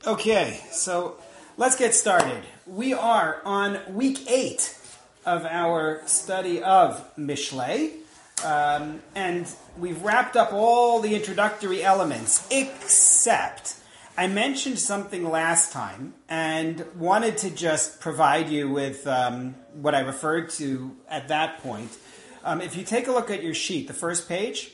Okay, so let's get started. We are on week 8 of our study of Mishlei, and we've wrapped up all the introductory elements, except I mentioned something last time and wanted to just provide you with what I referred to at that point. If you take a look at your sheet, the first page,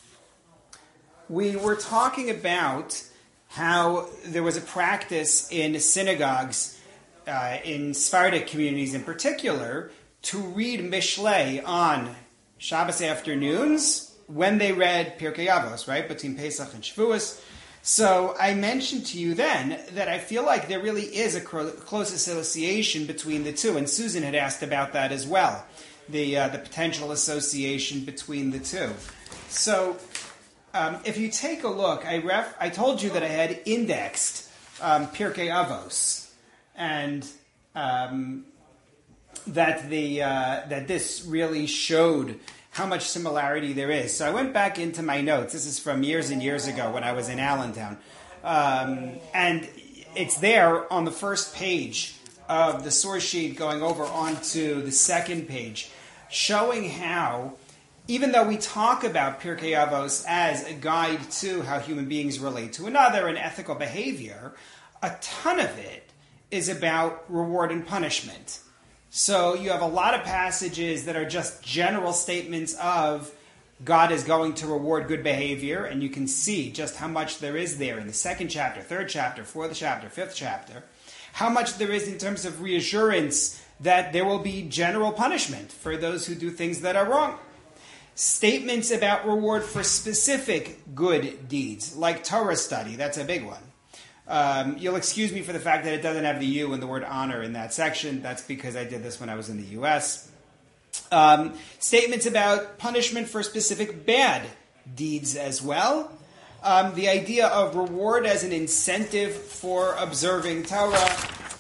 we were talking about how there was a practice in synagogues, in Sephardic communities in particular, to read Mishlei on Shabbos afternoons when they read Pirkei Avos, right, between Pesach and Shavuos. So I mentioned to you then that I feel like there really is a close association between the two, and Susan had asked about that as well, the potential association between the two. So if you take a look, I told you that I had indexed Pirkei Avos, and that this really showed how much similarity there is. So I went back into my notes. This is from years and years ago when I was in Allentown, and it's there on the first page of the source sheet, going over onto the second page, showing how, even though we talk about Pirkei Avos as a guide to how human beings relate to another and ethical behavior, a ton of it is about reward and punishment. So you have a lot of passages that are just general statements of God is going to reward good behavior, and you can see just how much there is there in the second chapter, third chapter, fourth chapter, fifth chapter, how much there is in terms of reassurance that there will be general punishment for those who do things that are wrong. Statements about reward for specific good deeds, like Torah study, that's a big one. You'll excuse me for the fact that it doesn't have the U in the word honor in that section. That's because I did this when I was in the U.S. Statements about punishment for specific bad deeds as well. The idea of reward as an incentive for observing Torah.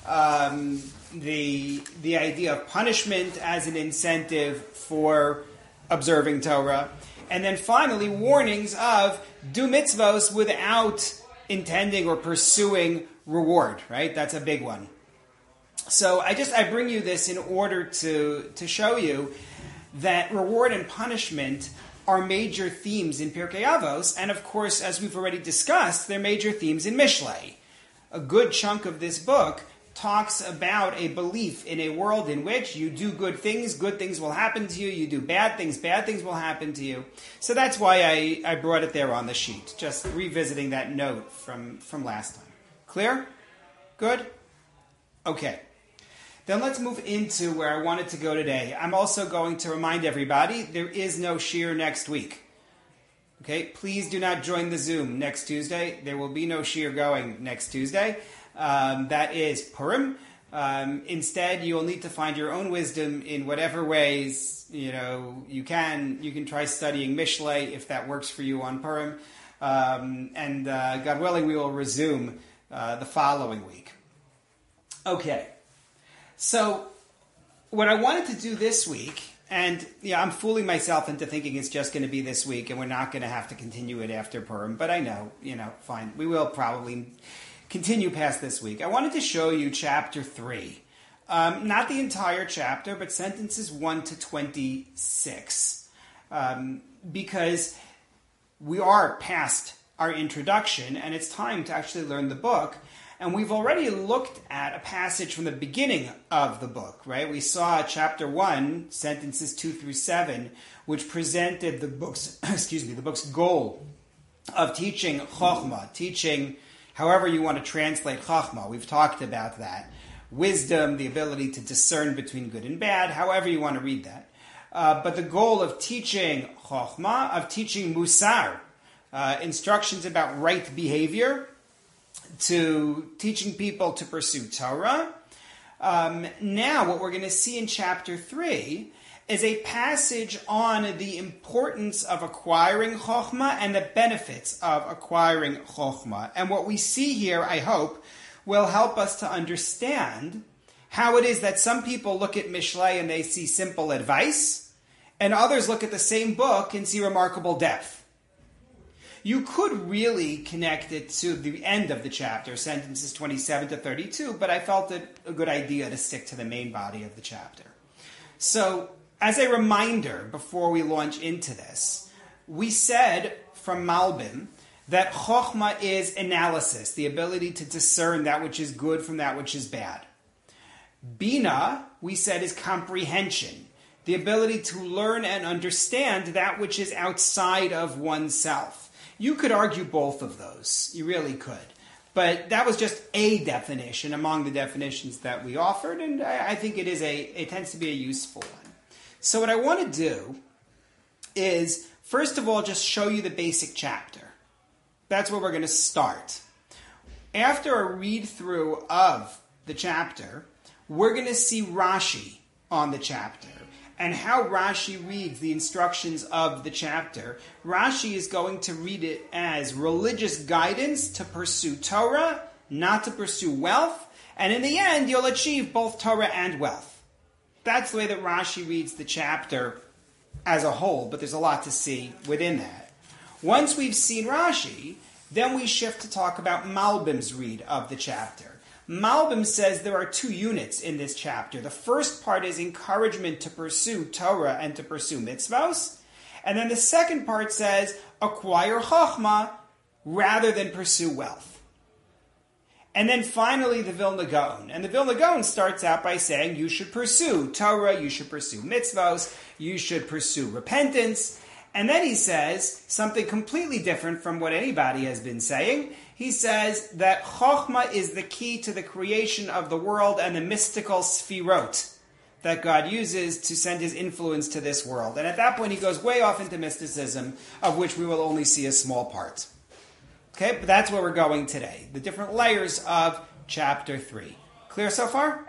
The idea of punishment as an incentive for observing Torah. And then finally, warnings of do mitzvos without intending or pursuing reward, right? That's a big one. So I bring you this in order to show you that reward and punishment are major themes in Pirkei Avos, and of course, as we've already discussed, they're major themes in Mishlei. A good chunk of this book talks about a belief in a world in which you do good things will happen to you. You do bad things will happen to you. So that's why I brought it there on the sheet, just revisiting that note from last time. Clear? Good? Okay. Then let's move into where I wanted to go today. I'm also going to remind everybody there is no shiur next week. Okay? Please do not join the Zoom next Tuesday. There will be no shiur going next Tuesday. That is Purim. Instead, you will need to find your own wisdom in whatever ways you can. You can try studying Mishlei if that works for you on Purim, and God willing, we will resume the following week. Okay, so what I wanted to do this week, and I'm fooling myself into thinking it's just going to be this week, and we're not going to have to continue it after Purim. But I know, fine, we will probably continue past this week. I wanted to show you chapter 3. Not the entire chapter, but sentences 1 to 26. Because we are past our introduction, and it's time to actually learn the book. And we've already looked at a passage from the beginning of the book, right? We saw chapter 1, sentences 2 through 7, which presented the book's goal of teaching chokhmah, teaching however you want to translate Chachma. We've talked about that. Wisdom, the ability to discern between good and bad, however you want to read that. But the goal of teaching Chachma, of teaching Musar, instructions about right behavior, to teaching people to pursue Torah. Now what we're going to see in chapter 3 is a passage on the importance of acquiring Chokhmah and the benefits of acquiring Chokhmah. And what we see here, I hope, will help us to understand how it is that some people look at Mishlei and they see simple advice, and others look at the same book and see remarkable depth. You could really connect it to the end of the chapter, sentences 27 to 32, but I felt it a good idea to stick to the main body of the chapter. So, as a reminder, before we launch into this, we said from Malbim that Chokhmah is analysis, the ability to discern that which is good from that which is bad. Bina, we said, is comprehension, the ability to learn and understand that which is outside of oneself. You could argue both of those. You really could. But that was just a definition among the definitions that we offered, and I think it tends to be a useful one. So what I want to do is, first of all, just show you the basic chapter. That's where we're going to start. After a read-through of the chapter, we're going to see Rashi on the chapter and how Rashi reads the instructions of the chapter. Rashi is going to read it as religious guidance to pursue Torah, not to pursue wealth, and in the end, you'll achieve both Torah and wealth. That's the way that Rashi reads the chapter as a whole, but there's a lot to see within that. Once we've seen Rashi, then we shift to talk about Malbim's read of the chapter. Malbim says there are two units in this chapter. The first part is encouragement to pursue Torah and to pursue mitzvos. And then the second part says acquire Chokhmah rather than pursue wealth. And then finally the Vilna Gaon. And the Vilna Gaon starts out by saying you should pursue Torah, you should pursue mitzvos, you should pursue repentance. And then he says something completely different from what anybody has been saying. He says that Chokhmah is the key to the creation of the world and the mystical sfirot that God uses to send his influence to this world. And at that point he goes way off into mysticism, of which we will only see a small part. Okay, but that's where we're going today. The different layers of chapter 3. Clear so far?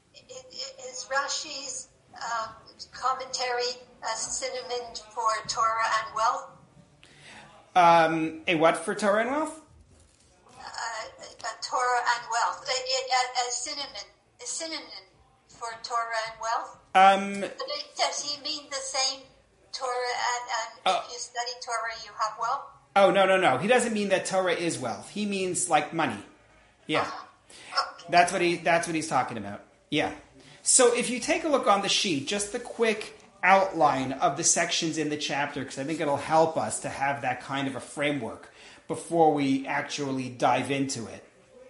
Is Rashi's commentary a synonym for Torah and wealth? A what for Torah and wealth? Torah and wealth. A synonym for Torah and wealth? Does he mean the same Torah and if you study Torah you have wealth? Oh, no. He doesn't mean that Torah is wealth. He means like money. Yeah. Okay. That's what he's talking about. Yeah. So if you take a look on the sheet, just the quick outline of the sections in the chapter, because I think it'll help us to have that kind of a framework before we actually dive into it.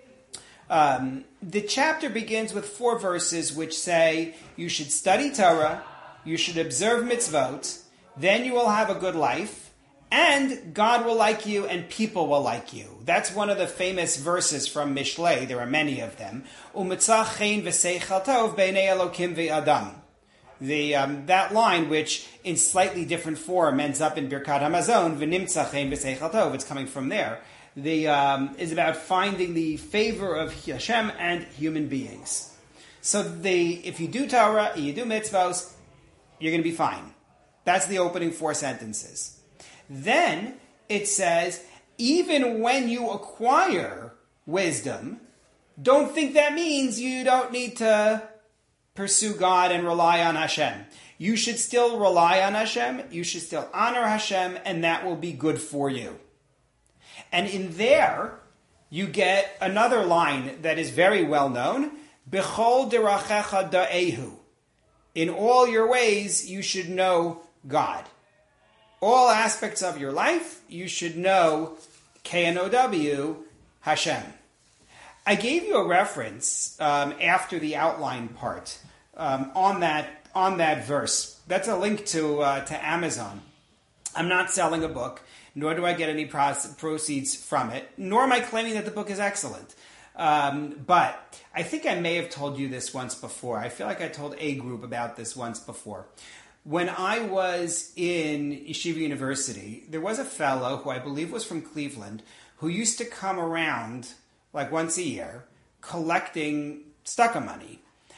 The chapter begins with 4 verses which say you should study Torah, you should observe mitzvot, then you will have a good life, and God will like you and people will like you. That's one of the famous verses from Mishlei. There are many of them. U'mitzah chen v'seichel tov b'nei Elokim ve'adam. That line, which in slightly different form ends up in Birkat Hamazon, v'nimtzah chen v'seichel tov, it's coming from there, is about finding the favor of Hashem and human beings. So if you do Torah, you do mitzvos, you're going to be fine. That's the opening 4 sentences. Then it says, even when you acquire wisdom, don't think that means you don't need to pursue God and rely on Hashem. You should still rely on Hashem, you should still honor Hashem, and that will be good for you. And in there, you get another line that is very well known, B'chol derachecha da'ehu. In all your ways, you should know God. All aspects of your life, you should know K-N-O-W, Hashem. I gave you a reference after the outline part on that verse. That's a link to Amazon. I'm not selling a book, nor do I get any proceeds from it, nor am I claiming that the book is excellent. But I think I may have told you this once before. I feel like I told a group about this once before. When I was in Yeshiva University, there was a fellow who I believe was from Cleveland who used to come around like once a year collecting tzedakah money.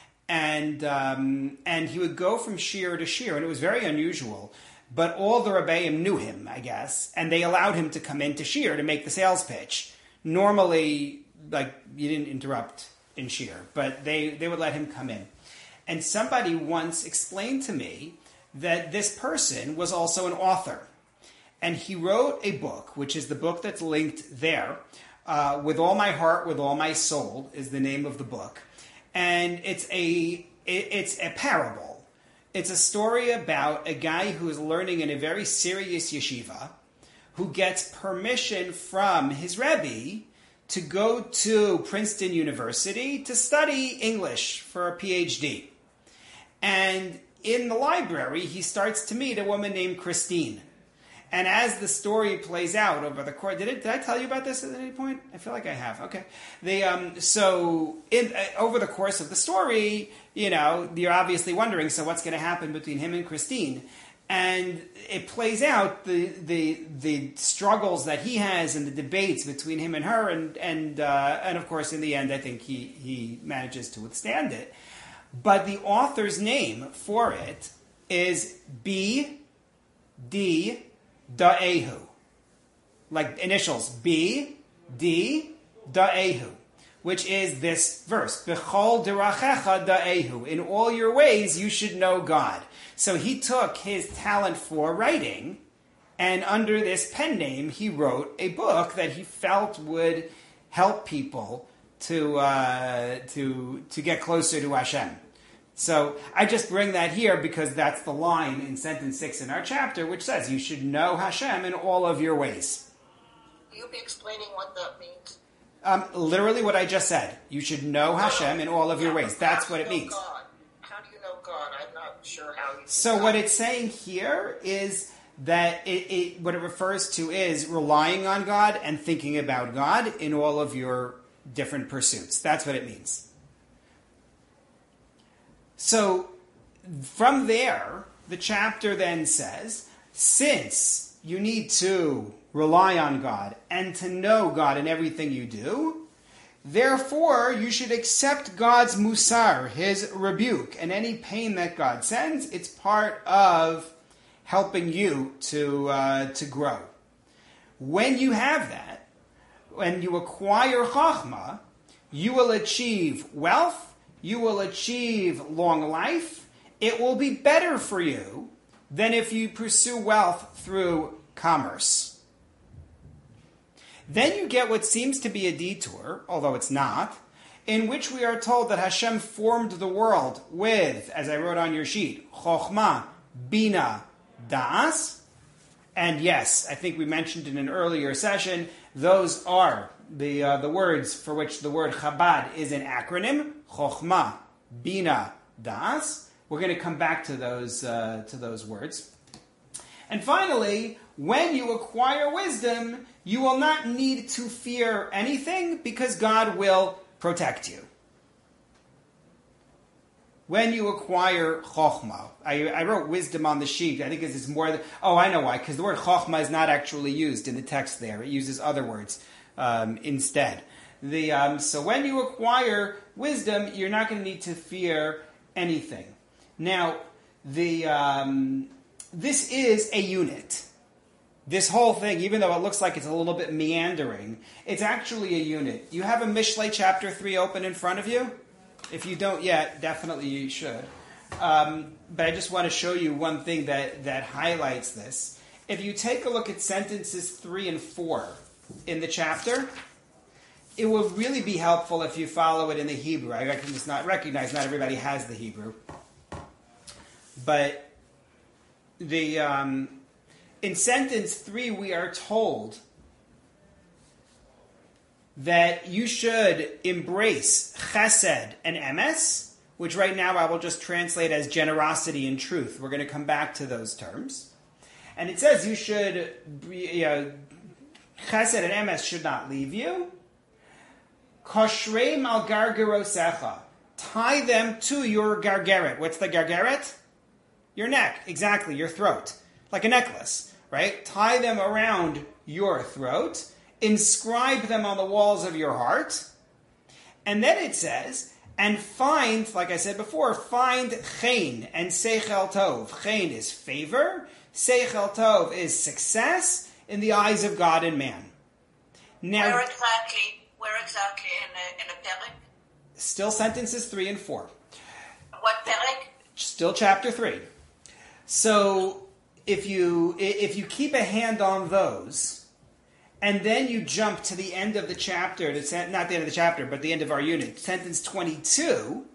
And he would go from shiur to shiur, and it was very unusual. But all the Rebbeim knew him, I guess, and they allowed him to come into shiur to make the sales pitch. Normally, like, you didn't interrupt in shiur, but they would let him come in. And somebody once explained to me that this person was also an author. and he wrote a book, which is the book that's linked there. With All My Heart, With All My Soul is the name of the book. And it's a parable. It's a story about a guy who is learning in a very serious yeshiva, who gets permission from his Rebbe to go to Princeton University to study English for a PhD. And in the library, he starts to meet a woman named Christine. And as the story plays out over the course, did I tell you about this at any point? I feel like I have. Okay. Over the course of the story, you're obviously wondering, so what's going to happen between him and Christine? And it plays out the struggles that he has and the debates between him and her, and of course in the end I think he manages to withstand it. But the author's name for it is B.D. Da'ehu. Like initials, B.D. Da'ehu, which is this verse. B'chol derachecha da'ehu. In all your ways you should know God. So he took his talent for writing, and under this pen name he wrote a book that he felt would help people to get closer to Hashem. So I just bring that here because that's the line in sentence 6 in our chapter, which says you should know Hashem in all of your ways. Will you be explaining what that means? Literally what I just said. You should know Hashem in all of your ways. That's what it means. God? How do you know God? I'm not sure how you. So what it's saying here is that what it refers to is relying on God and thinking about God in all of your different pursuits. That's what it means. So from there, the chapter then says, since you need to rely on God and to know God in everything you do, therefore you should accept God's musar, his rebuke, and any pain that God sends. It's part of helping you to grow. When you have that, when you acquire chachma, you will achieve wealth. You will achieve long life. It will be better for you than if you pursue wealth through commerce. Then you get what seems to be a detour, although it's not, in which we are told that Hashem formed the world with, as I wrote on your sheet, Chochmah, Bina, Da'as. And yes, I think we mentioned in an earlier session, those are the words for which the word Chabad is an acronym. Chochmah, Bina, Da'as. We're going to come back to those words. And finally, when you acquire wisdom, you will not need to fear anything because God will protect you. When you acquire chokhmah, I wrote wisdom on the sheet. I think this is more. I know why. Because the word chokhmah is not actually used in the text there. It uses other words instead. So when you acquire wisdom, you're not going to need to fear anything. Now, this is a unit. This whole thing, even though it looks like it's a little bit meandering, it's actually a unit. You have a Mishlei chapter 3 open in front of you? If you don't yet, definitely you should. But I just want to show you one thing that highlights this. If you take a look at sentences 3 and 4 in the chapter, it will really be helpful if you follow it in the Hebrew. I recognize not everybody has the Hebrew. But in sentence 3, we are told that you should embrace chesed and emes, which right now I will just translate as generosity and truth. We're going to come back to those terms. And it says you should, chesed and emes should not leave you. Koshrei mal gargerosecha. Tie them to your gargeret. What's the gargeret? Your neck. Exactly, your throat. Like a necklace, right? Tie them around your throat. Inscribe them on the walls of your heart. And then it says, and find, like I said before, find chen and seichel tov. Chen is favor. Seichel tov is success in the eyes of God and man. Now, Where exactly in a perek? Still sentences 3 and 4. What perek? Still chapter 3. So, if you keep a hand on those, and then you jump to the end of the chapter, not the end of the chapter, but the end of our unit, sentence 22,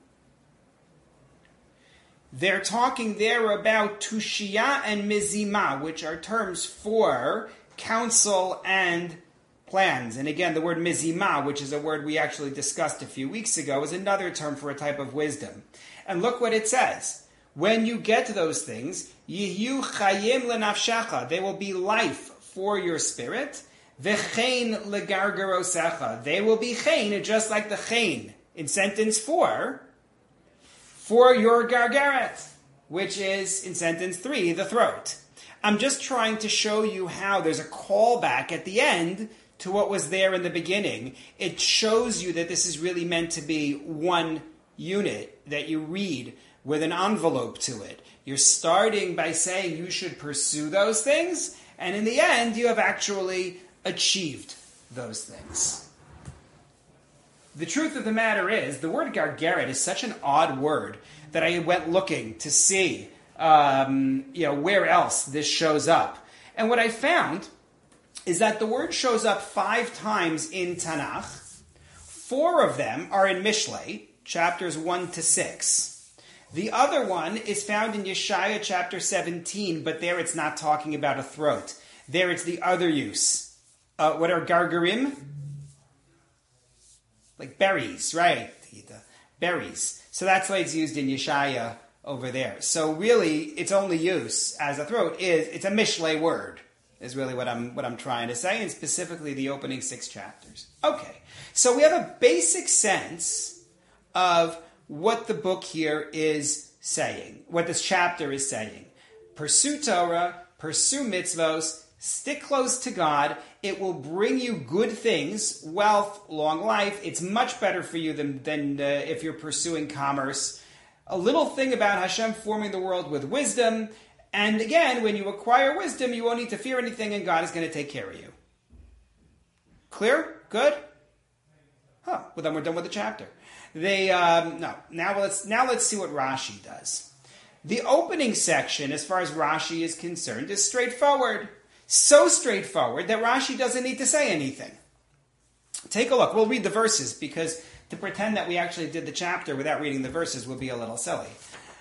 they're talking there about tushia and mizima, which are terms for counsel and plans. And again, the word mizima, which is a word we actually discussed a few weeks ago, is another term for a type of wisdom. And look what it says. When you get to those things, yiyu chayim lenafshecha, they will be life for your spirit. V'chein legargarosecha, they will be chein, just like the chein in sentence 4, for your gargaret, which is in sentence 3, the throat. I'm just trying to show you how there's a callback at the end to what was there in the beginning. It shows you that this is really meant to be one unit that you read with an envelope to it. You're starting by saying you should pursue those things, and in the end you have actually achieved those things. The truth of the matter is, the word gargeret is such an odd word that I went looking to see where else this shows up. And what I found is that the word shows up 5 times in Tanakh. 4 of them are in Mishlei, chapters 1 to 6. The other one is found in Yeshaya chapter 17, but there it's not talking about a throat. There it's the other use. What are gargarim? Like berries, right? The berries. So that's why it's used in Yeshaya over there. So really, its only use as a throat it's a Mishlei word, is really what I'm trying to say, and specifically the opening 6 chapters. Okay, so we have a basic sense of what the book here is saying, what this chapter is saying. Pursue Torah, pursue mitzvos, stick close to God. It will bring you good things, wealth, long life. It's much better for you than if you're pursuing commerce. A little thing about Hashem forming the world with wisdom. And again, when you acquire wisdom, you won't need to fear anything, and God is going to take care of you. Clear? Good? Well then we're done with the chapter. Now let's see what Rashi does. The opening section, as far as Rashi is concerned, is straightforward. So straightforward that Rashi doesn't need to say anything. Take a look. We'll read the verses, because to pretend that we actually did the chapter without reading the verses would be a little silly.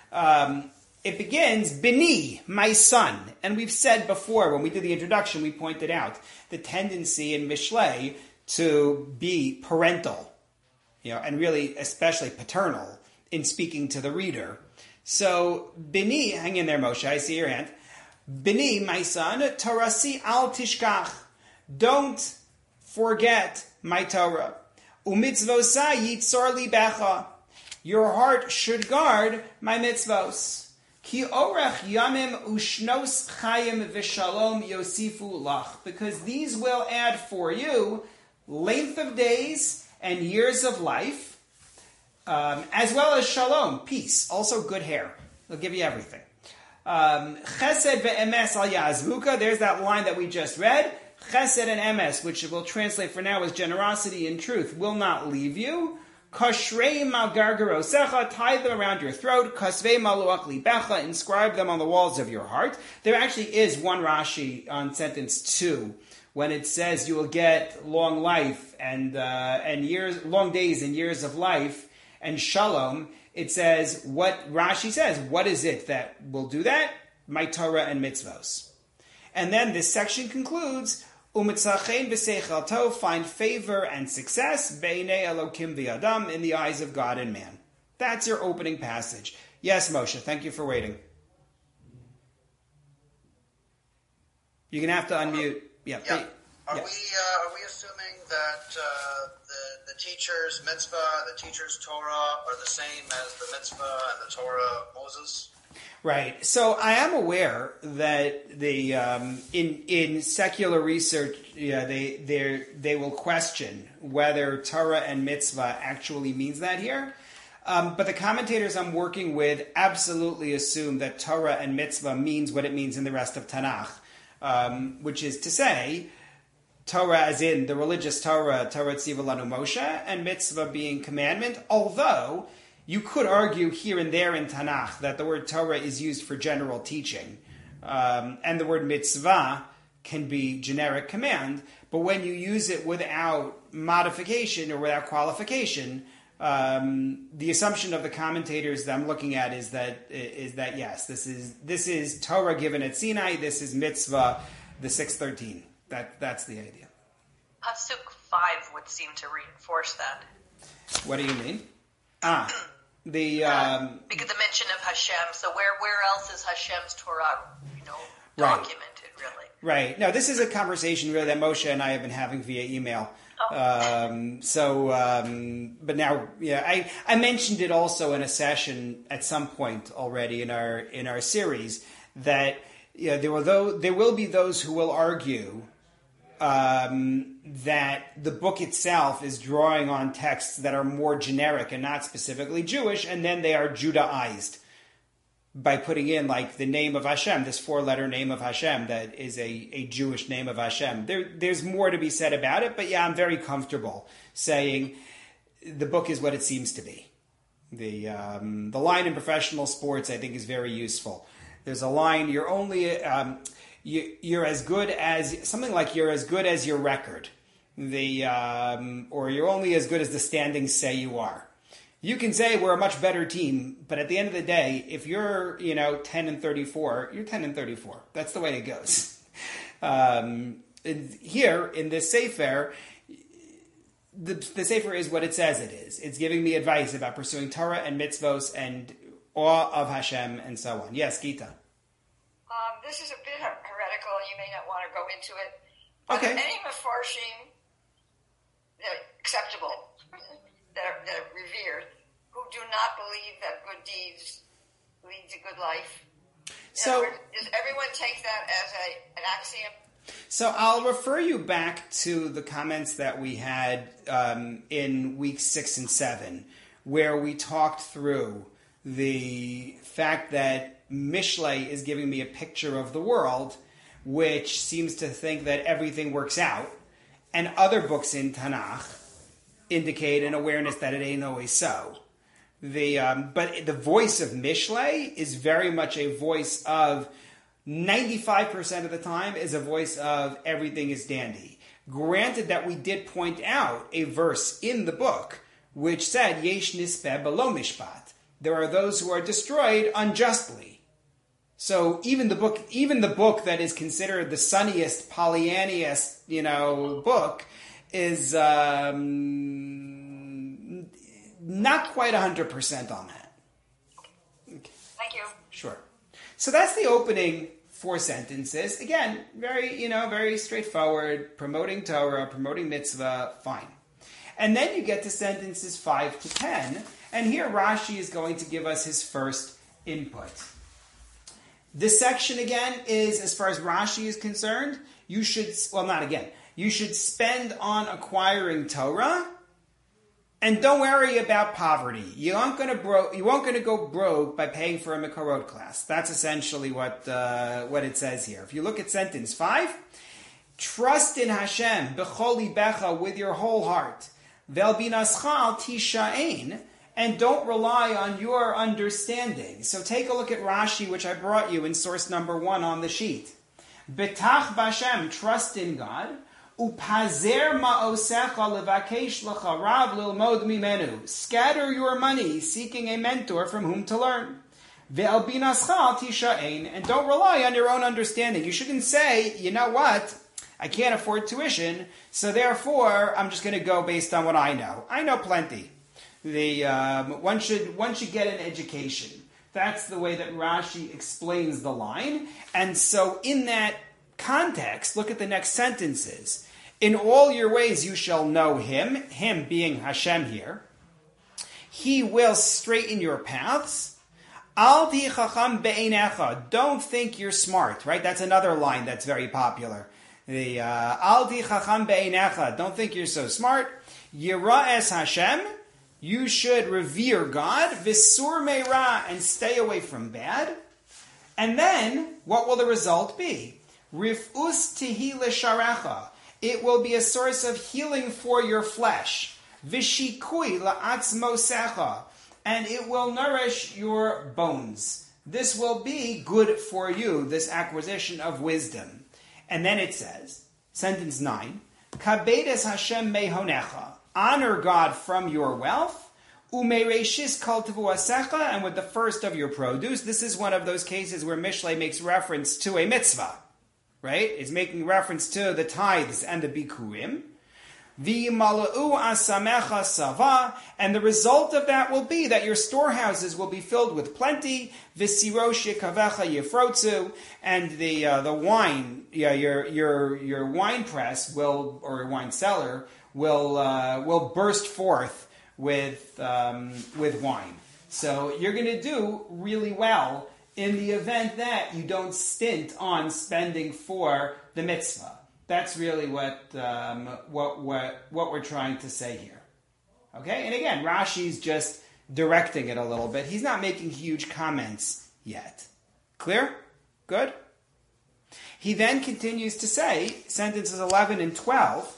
It begins, Bini, my son. And we've said before, when we did the introduction, we pointed out the tendency in Mishlei to be parental, and really especially paternal in speaking to the reader. So, Bini, hang in there, Moshe, I see your hand. Bini, my son, Torasi al tishkach. Don't forget my Torah. Umitzvosa yitzor libecha. Your heart should guard my mitzvos. Ki orech yamim ushnos chayim v'shalom yosifu lach. Because these will add for you length of days and years of life, as well as shalom, peace, also good hair. They'll give you everything. Chesed ve'emes al yazvuka, there's that line that we just read. Chesed and emes, which we'll translate for now as generosity and truth, will not leave you. Kashrei mal gargarosecha, tie them around your throat. Kasvei maluach libecha, inscribe them on the walls of your heart. There actually is one Rashi on sentence 2, when it says you will get long life and years, long days and years of life and shalom. It says, what Rashi says, what is it that will do that? My Torah and mitzvos. And then this section concludes, Umitzachein v'seichel tov, find favor and success, beinei Elokim v'adam, in the eyes of God and man. That's your opening passage. Yes, Moshe, thank you for waiting. You're going to have to unmute. Yeah. Are we assuming that the teacher's mitzvah, the teacher's Torah are the same as the mitzvah and the Torah of Moses? Right. So I am aware that the in secular research, they will question whether Torah and mitzvah actually means that here. But the commentators I'm working with absolutely assume that Torah and mitzvah means what it means in the rest of Tanakh, which is to say, Torah as in the religious Torah, Torah Tziva Lanu Moshe, and mitzvah being commandment, although you could argue here and there in Tanakh that the word Torah is used for general teaching. And the word mitzvah can be generic command, but when you use it without modification or without qualification, the assumption of the commentators that I'm looking at is that yes, this is Torah given at Sinai. This is mitzvah, the 613. That's the idea. Pasuk 5 would seem to reinforce that. What do you mean? Because the mention of Hashem. So where else is Hashem's Torah, documented, really? Right. No, this is a conversation really that Moshe and I have been having via email. But now, I mentioned it also in a session at some point already in our series that there will be those who will argue that the book itself is drawing on texts that are more generic and not specifically Jewish, and then they are Judaized by putting in like the name of Hashem, this 4-letter name of Hashem that is a Jewish name of Hashem. There's more to be said about it, but I'm very comfortable saying the book is what it seems to be. The line in professional sports I think is very useful. There's a line, you're as good as something like you're as good as your record, or you're only as good as the standings say you are. You can say we're a much better team, but at the end of the day, if you're 10-34, you're 10-34. That's the way it goes. Here in this Sefer, the Sefer is what it says it is. It's giving me advice about pursuing Torah and mitzvos and awe of Hashem and so on. Yes, Gita. This is a bit heretical, and you may not want to go into it. Okay. Any mefarshim that are acceptable, that are revered, who do not believe that good deeds lead to good life. So, does everyone take that as an axiom? So I'll refer you back to the comments that we had in weeks 6 and 7, where we talked through the fact that Mishlei is giving me a picture of the world, which seems to think that everything works out, and other books in Tanakh indicate an awareness that it ain't always so. But the voice of Mishlei is very much a voice of 95% of the time is a voice of everything is dandy. Granted that we did point out a verse in the book which said Yesh nispeh b'lo mishpat. There are those who are destroyed unjustly. So even the book that is considered the sunniest, Pollyanniest, book is not quite 100% on that. Okay. Thank you. Sure. So that's the opening 4 sentences. Again, very straightforward, promoting Torah, promoting mitzvah, fine. And then you get to sentences 5 to 10, and here Rashi is going to give us his first input. This section, again, is, as far as Rashi is concerned, you should spend on acquiring Torah, and don't worry about poverty. You won't going to go broke by paying for a Mekorot class. That's essentially what it says here. If you look at sentence 5, trust in Hashem, b'chol libecha, with your whole heart, vel binascha al tisha'ein, and don't rely on your understanding. So take a look at Rashi, which I brought you in source number 1 on the sheet. Betach b'Hashem, trust in God. Upazer ma'osecha levakesh lecha rav lilmod mimenu. Scatter your money, seeking a mentor from whom to learn. Ve'al binascha al tisha'ein, and don't rely on your own understanding. You shouldn't say, you know what, I can't afford tuition, so therefore I'm just going to go based on what I know. I know plenty. One should get an education. That's the way that Rashi explains the line. And so in that context, look at the next sentences. In all your ways you shall know him being Hashem here. He will straighten your paths. Al ti chacham be'einecha, don't think you're smart, right? That's another line that's very popular. Al ti chacham be'einecha, don't think you're so smart. Yira es Hashem, you should revere God, visur meira, and stay away from bad. And then, what will the result be? Rifus tihi l'sharecha, it will be a source of healing for your flesh. Vishikui la'atzmosecha, and it will nourish your bones. this will be good for you, this acquisition of wisdom. And then it says, sentence 9, Kabedes Hashem mehonecha, honor God from your wealth, umereishis kol tevuasecha, and with the first of your produce. This is one of those cases where Mishlei makes reference to a mitzvah, right? It's making reference to the tithes and the bikurim. V'yimala'u asamecha sava, and the result of that will be that your storehouses will be filled with plenty. V'sirosh yekavecha yifrotzu, and the wine, your wine press will, or wine cellar will burst forth with wine. So you're going to do really well in the event that you don't stint on spending for the mitzvah. That's really what we're trying to say here. Okay? And again, Rashi's just directing it a little bit. He's not making huge comments yet. Clear? Good? He then continues to say, sentences 11 and 12,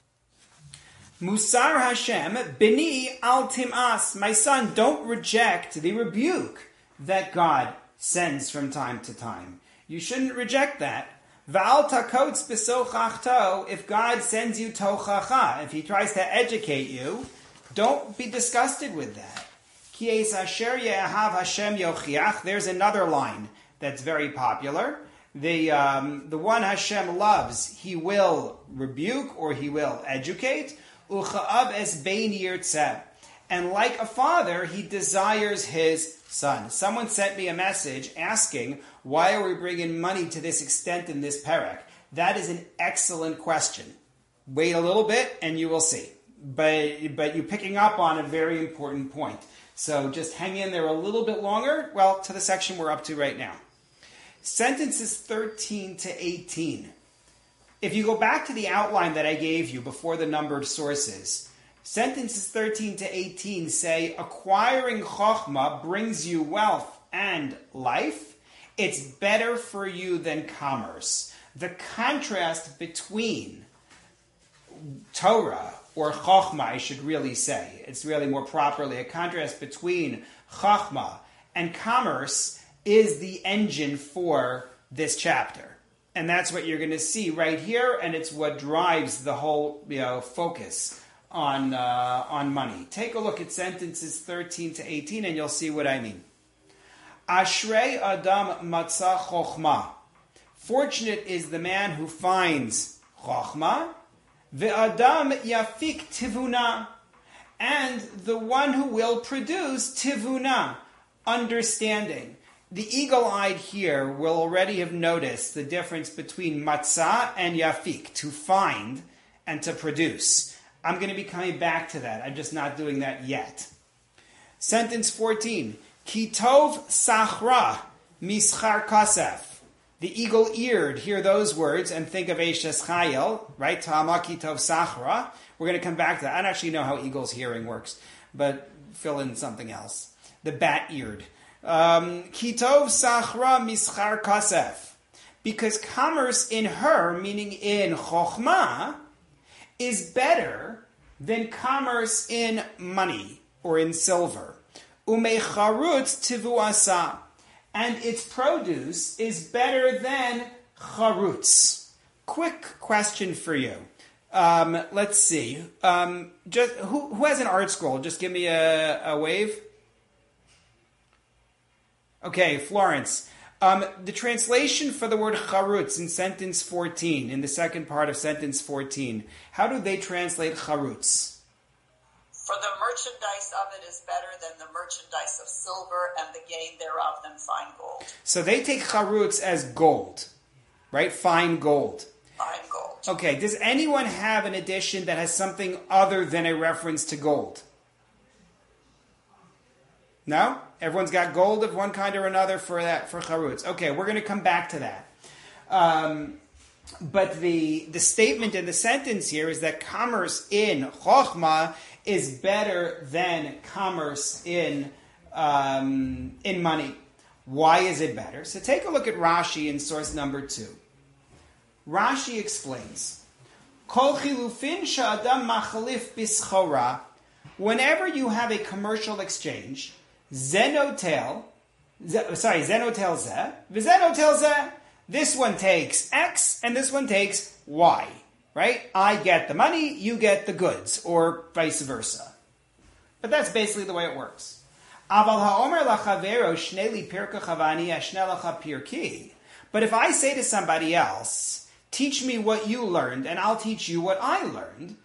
Musar Hashem, Bini al tim'as, my son, don't reject the rebuke that God sends from time to time. You shouldn't reject that. Va'al takotz b'sochachto, if God sends you tochacha, if he tries to educate you, don't be disgusted with that. Ki es asher ye'ahav Hashem yochiach, there's another line that's very popular. The one Hashem loves, he will rebuke or he will educate. Ucha'ab es bein yirtzeh, and like a father, he desires his son. Someone sent me a message asking, why are we bringing money to this extent in this parak? That is an excellent question. Wait a little bit and you will see. But you're picking up on a very important point. So just hang in there a little bit longer, well, to the section we're up to right now. Sentences 13 to 18. If you go back to the outline that I gave you before the numbered sources, sentences 13 to 18 say, acquiring chokhmah brings you wealth and life. It's better for you than commerce. The contrast between Torah, or chokhmah, I should really say, it's really more properly a contrast between chokhmah and commerce is the engine for this chapter. And that's what you're going to see right here, and it's what drives the whole focus on money. Take a look at sentences 13 to 18, and you'll see what I mean. Ashrei Adam Matzah Chochmah. Fortunate is the man who finds Chochmah. Ve'adam Yafik Tivuna. And the one who will produce Tivuna, understanding. The eagle-eyed here will already have noticed the difference between Matzah and Yafik, to find and to produce. I'm going to be coming back to that. I'm just not doing that yet. Sentence 14. Kitov Sachra Mischar Kasef. The eagle-eared hear those words and think of Eshes Chayil, right? Tama Kitov Sachra. We're going to come back to that. I don't actually know how eagle's hearing works, but fill in something else. The bat-eared. Kitov Sachra Mischar Kasef. Because commerce in her, meaning in Chokhmah, is better than commerce in money or in silver. Umecharutz tivuasa, and its produce is better than charutz. Quick question for you. Let's see. Just who has an art scroll? Just give me a wave. Okay, Florence. The translation for the word charutz in sentence 14, in the second part of sentence 14, how do they translate charutz? For the merchandise of it is better than the merchandise of silver, and the gain thereof than fine gold. So they take charutz as gold, right? Fine gold. Fine gold. Okay, does anyone have an edition that has something other than a reference to gold? No? Everyone's got gold of one kind or another for charutz. Okay, we're going to come back to that. But the statement in the sentence here is that commerce in chokhmah is better than commerce in money. Why is it better? So take a look at Rashi in source number 2. Rashi explains, Kol chilufin she'adam machalif bischora. Whenever you have a commercial exchange, zenotel, Zenotel Zeh, V'zenotel Zeh. This one takes X, and this one takes Y. Right? I get the money, you get the goods, or vice versa. But that's basically the way it works. But if I say to somebody else, teach me what you learned, and I'll teach you what I learned,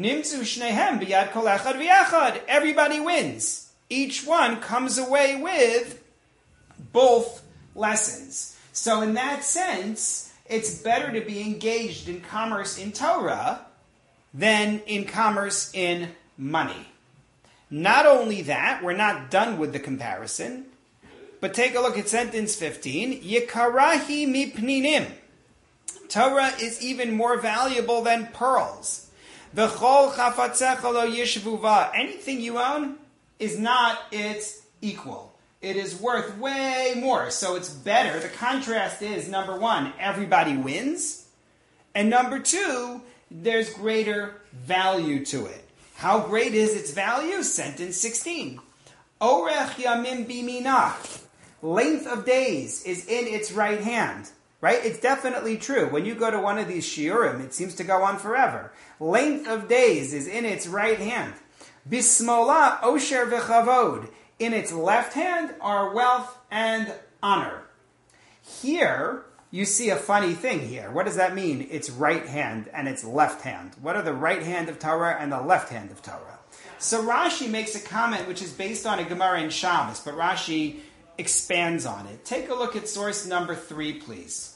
everybody wins. Each one comes away with both lessons. So in that sense, it's better to be engaged in commerce in Torah than in commerce in money. Not only that, we're not done with the comparison, but take a look at sentence 15. Yikarahi mipninim. Torah is even more valuable than pearls. V'chol chafatzecha lo yishvuva. Anything you own is not its equal. It is worth way more, so it's better. The contrast is, number one, everybody wins, and number two, there's greater value to it. How great is its value? Sentence 16. Orech yamim biminah. Length of days is in its right hand. Right? It's definitely true. When you go to one of these shiurim, it seems to go on forever. Length of days is in its right hand. Bismola osher v'chavod. In its left hand are wealth and honor. Here, you see a funny thing here. What does that mean? It's right hand and it's left hand. What are the right hand of Torah and the left hand of Torah? So Rashi makes a comment which is based on a Gemara in Shabbos, but Rashi expands on it. Take a look at source number 3, please.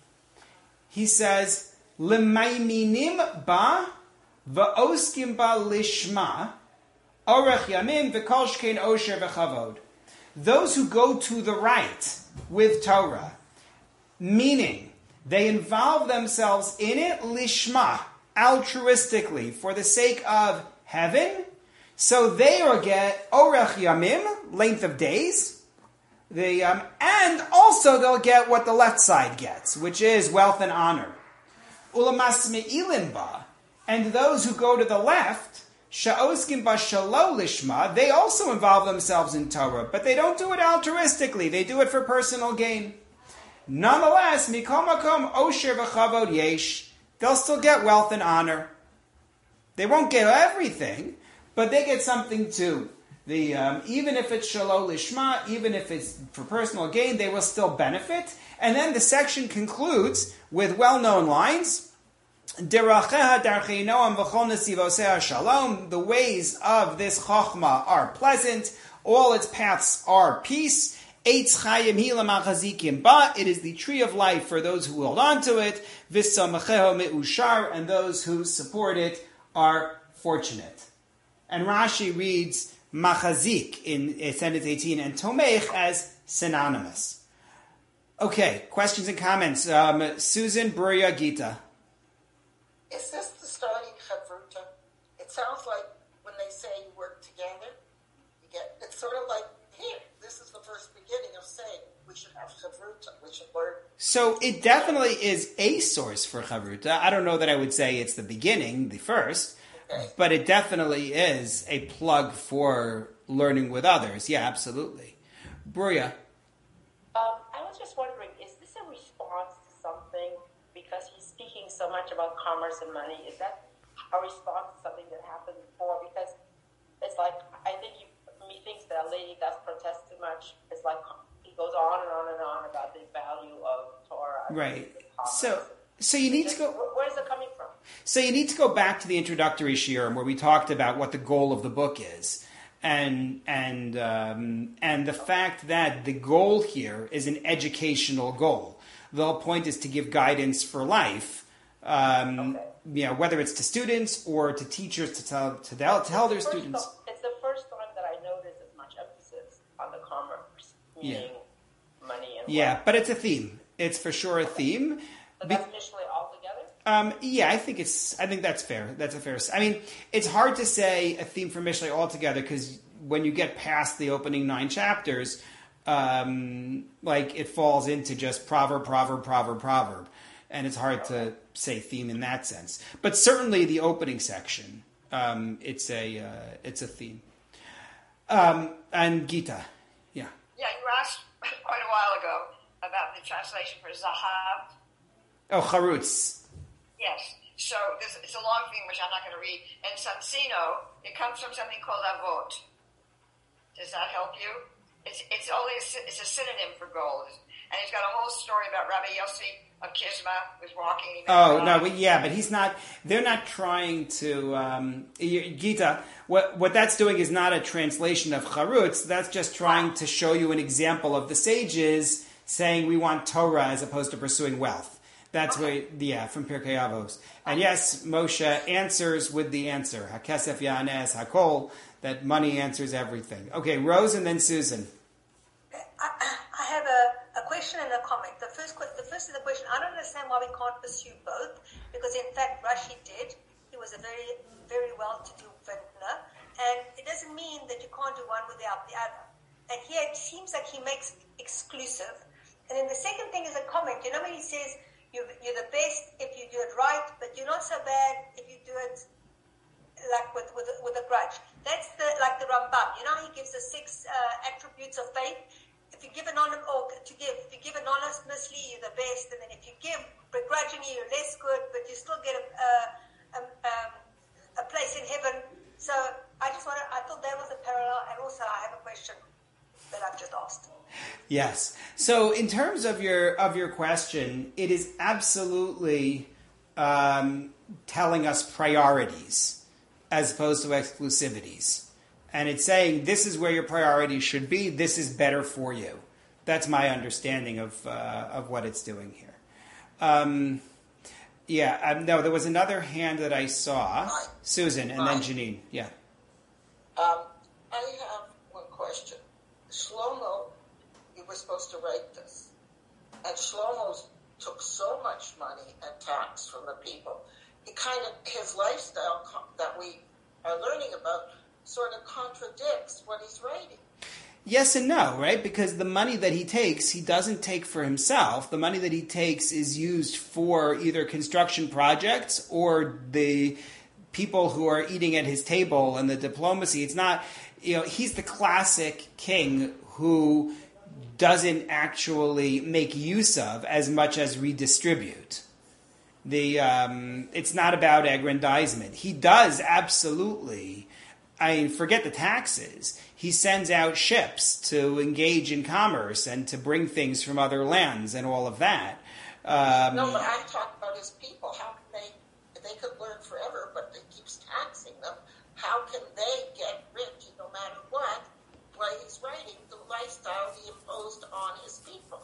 He says, L'mayminim ba v'oskim ba lishma orech yamim v'kol shkein osher v'chavod. Those who go to the right with Torah, meaning they involve themselves in it lishma, altruistically, for the sake of heaven, so they will get orech yamim, length of days, and also they'll get what the left side gets, which is wealth and honor. Ulamas me'ilim ba, and those who go to the left, sha'oskim ba shalo lishma, they also involve themselves in Torah, but they don't do it altruistically, they do it for personal gain. Nonetheless, mikol makom osher v'chavod yesh, they'll still get wealth and honor. They won't get everything, but they get something too. Even if it's shalo lishma, even if it's for personal gain, they will still benefit. And then the section concludes with well-known lines. Deracheha darchei noam v'chol nesivosea shalom. The ways of this chokhmah are pleasant. All its paths are peace. Eitz chayim hi l'machazikim ba. It is the tree of life for those who hold on to it. V'somacheho me'ushar. And those who support it are fortunate. And Rashi reads machazik in sentence 18 and tomech as synonymous. Okay, questions and comments. Susan, Bruria, Gita. Is this the starting chavruta? It sounds like when they say you work together, it's sort of like, here, this is the first beginning of saying we should have chavruta, we should learn. So it definitely is a source for chavruta. I don't know that I would say it's the beginning, the first. Okay. But it definitely is a plug for learning with others. Yeah, absolutely. Bruria. I was just wondering, is this a response to something? Because he's speaking so much about commerce and money. Is that a response to something that happened before? Because it's like, I think he thinks that a lady does protest too much. It's like he goes on and on and on about the value of Torah. Right. So you need to go. Where is it coming from? So you need to go back to the introductory shiurim where we talked about what the goal of the book is, and the fact that the goal here is an educational goal. The whole point is to give guidance for life. Whether it's to students or to teachers to tell their students. It's the first time that I noticed as much emphasis on the commerce, meaning money and wealth. But it's a theme. It's for sure a theme. But that's Mishlei altogether? I think that's fair. That's a fair. I mean, it's hard to say a theme for Mishlei altogether because when you get past the opening 9 chapters, it falls into just proverb, and it's hard to say theme in that sense. But certainly the opening section, it's a theme. And Gita, Yeah, you asked quite a while ago about the translation for Zahav. Oh, Charutz. Yes. So it's a long thing, which I'm not going to read. And Sansino, it comes from something called avot. Does that help you? It's a synonym for gold. And he's got a whole story about Rabbi Yossi of Kizma who's walking. But he's not. They're not trying to. Gita, what that's doing is not a translation of Charutz. That's just trying to show you an example of the sages saying we want Torah as opposed to pursuing wealth. That's from Pirkei Avos. And yes, Moshe answers with the answer. Hakesef Ya'anez Hakol, that money answers everything. Okay, Rose and then Susan. I have a question and a comment. The first is the question. I don't understand why we can't pursue both, because in fact Rashi did. He was a very, very well-to-do vintner, and it doesn't mean that you can't do one without the other. And here it seems like he makes exclusive. And then the second thing is a comment. You know when he says, you're the best if you do it right, but you're not so bad if you do it like with a grudge. That's like the Rambam. You know, he gives the 6 attributes of faith. If you give if you give anonymously, you're the best, and then if you give begrudgingly, you're less good, but you still get a place in heaven. So I thought that was a parallel, and also I have a question that I've just asked. Yes. So in terms of your question, it is absolutely telling us priorities as opposed to exclusivities. And it's saying this is where your priorities should be. This is better for you. That's my understanding of what it's doing here. No, there was another hand that I saw. Susan, and then Janine. Yeah. I have one question. Shlomo, he was supposed to write this. And Shlomo took so much money and tax from the people. His lifestyle that we are learning about sort of contradicts what he's writing. Yes and no, right? Because the money that he takes, he doesn't take for himself. The money that he takes is used for either construction projects or the people who are eating at his table and the diplomacy. It's not, he's the classic king who doesn't actually make use of as much as redistribute. It's not about aggrandizement. He does absolutely, forget the taxes. He sends out ships to engage in commerce and to bring things from other lands and all of that. No, but I'm talking about his people. How can they could learn forever, but he keeps taxing them. How can they get rich no matter what? While he's writing the lifestyle he imposed on his people.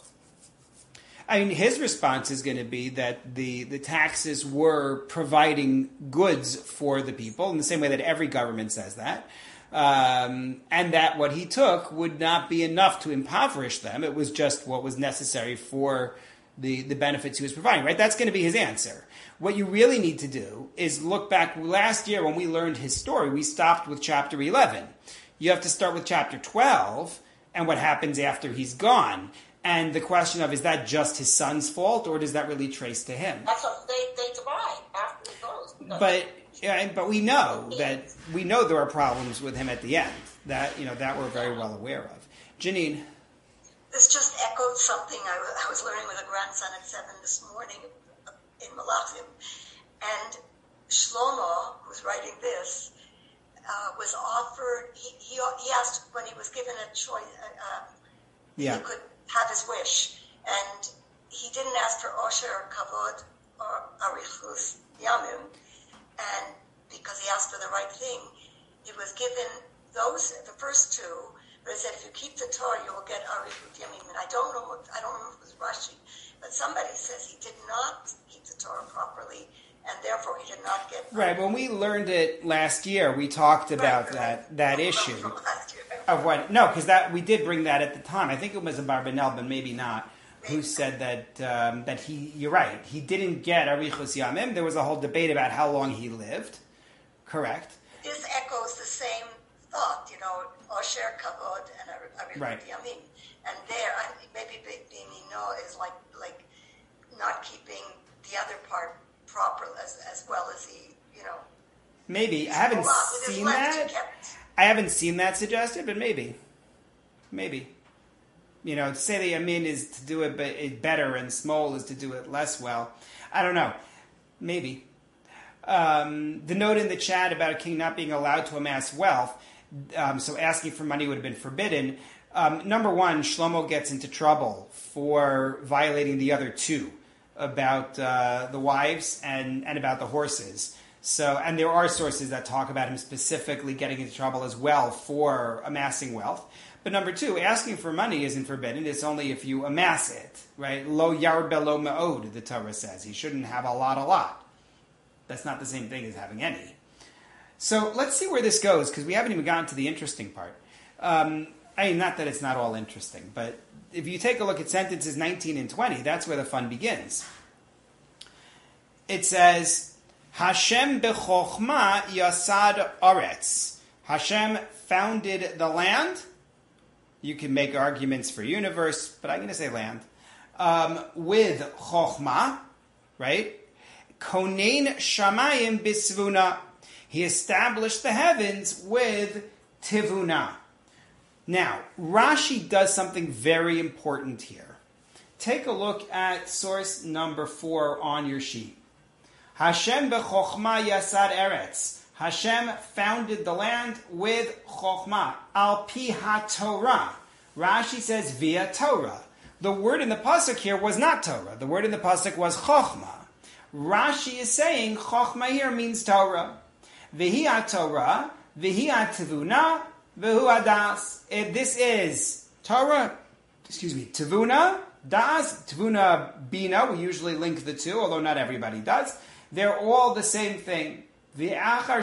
His response is going to be that the taxes were providing goods for the people in the same way that every government says that. And that what he took would not be enough to impoverish them. It was just what was necessary for the benefits he was providing, right? That's going to be his answer. What you really need to do is look back. Last year when we learned his story, we stopped with chapter 11. You have to start with chapter 12 and what happens after he's gone. And the question of, is that just his son's fault, or does that really trace to him? That's what they divide after he goes. But we know there are problems with him at the end that we're very well aware of. Janine. This just echoed something I was learning with a grandson at 7 this morning in Malachim. And Shlomo, who's writing this, was offered, he asked when he was given a choice, he could have his wish. And he didn't ask for Osher or Kavod or Arichus Yamim. And because he asked for the right thing, he was given the first two, but it said if you keep the Torah, you will get Arichut Yamim. And I don't remember if it was Rashi, but somebody says he did not keep the Torah properly, and therefore he did not get. Right. When we learned it last year, we talked about that issue of what. No, because we did bring that at the time. I think it was a Barbanel, but maybe not. Who said that you're right. He didn't get Arichus Yamim. There was a whole debate about how long he lived. Correct. This echoes the same thought, Osher Kavod and Arichut Yamim. And there, maybe Bimino is like not keeping the other part proper as well as he, Maybe. I haven't seen that. I haven't seen that suggested, but maybe. To say the yamin is to do it better and small is to do it less well. I don't know. Maybe. The note in the chat about a king not being allowed to amass wealth, so asking for money would have been forbidden. Number one, Shlomo gets into trouble for violating the other two about the wives and about the horses. And there are sources that talk about him specifically getting into trouble as well for amassing wealth. But number two, asking for money isn't forbidden. It's only if you amass it, right? Lo yarbe lo me'od, the Torah says. He shouldn't have a lot. That's not the same thing as having any. So let's see where this goes, because we haven't even gotten to the interesting part. Not that it's not all interesting, but if you take a look at sentences 19 and 20, that's where the fun begins. It says, Hashem bechokhma yasad aretz. Hashem founded the land. You can make arguments for universe, but I'm going to say land. With chokhmah, right? Konein shamayim bisvuna. He established the heavens with tivuna. Now, Rashi does something very important here. Take a look at source number 4 on your sheet. Hashem bechokhmah yasad eretz. Hashem founded the land with chokhmah. Al pi ha-Torah. Rashi says via Torah. The word in the pasuk here was not Torah. The word in the pasuk was chokhmah. Rashi is saying chokhmah here means Torah. Vihi ha-Torah, vihi ha-Tivuna, vihu ha-Das. This is Torah, Tivuna, Das, Tivuna, Bina. We usually link the two, although not everybody does. They're all the same thing. And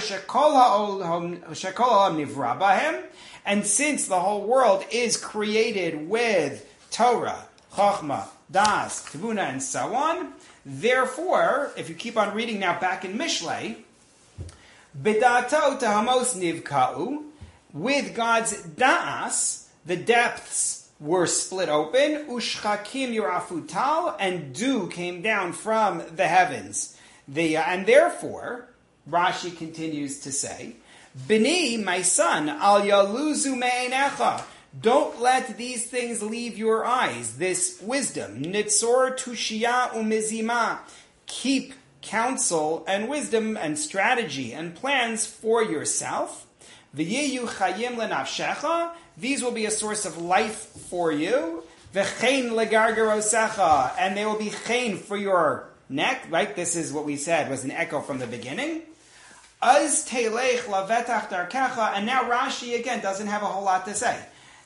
since the whole world is created with Torah, Chokhmah, Das, Tivuna, and so on, therefore, if you keep on reading now back in Mishlei, B'da'ato tahamos nivka'u, with God's da'as, the depths were split open, ushchakim yirafutal, and dew came down from the heavens. And therefore, Rashi continues to say, Bini, my son, al yaluzu me'enecha, don't let these things leave your eyes, this wisdom, nitzor tushia umizima, keep counsel and wisdom and strategy and plans for yourself. V'yiyu chayim lenafshecha, these will be a source of life for you. V'chein legargarosecha, and they will be chein for your neck, right? This is what we said was an echo from the beginning. Az telech lavetach darkecha, and now Rashi again doesn't have a whole lot to say.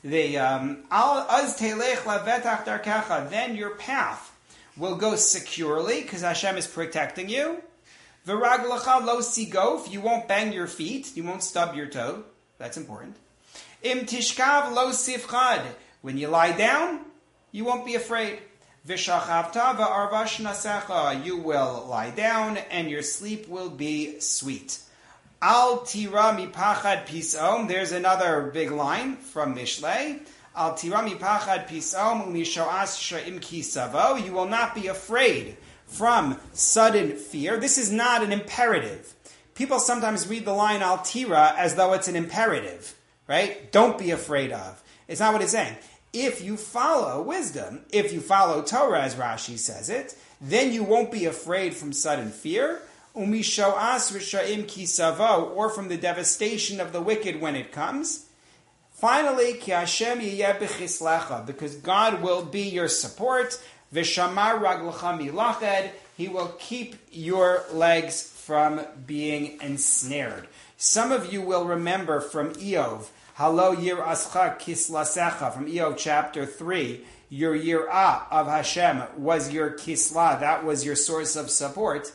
Az telech lavetach darkecha, then your path will go securely because Hashem is protecting you. V'raglecha lo sigof, you won't bang your feet, you won't stub your toe. That's important. Im tishkav lo sifchad, when you lie down, you won't be afraid. V'shachavta v'arvash nasecha, you will lie down and your sleep will be sweet. Al tira mipachad pisom, there's another big line from Mishlei. Al tira mipachad pisom umishoas sha'im kisavo, you will not be afraid from sudden fear. This is not an imperative. People sometimes read the line al tira as though it's an imperative, right? Don't be afraid of. It's not what it's saying. If you follow wisdom, if you follow Torah, as Rashi says it, then you won't be afraid from sudden fear, umishoas risha'im kisavo, or from the devastation of the wicked when it comes. Finally, ki Hashem yiyeh b'chislecha, because God will be your support. V'shamar raglecha milached, He will keep your legs from being ensnared. Some of you will remember from Eov, Halo yir'ascha kislasecha, from Eov chapter 3, your yir'ah of Hashem was your kisla, that was your source of support.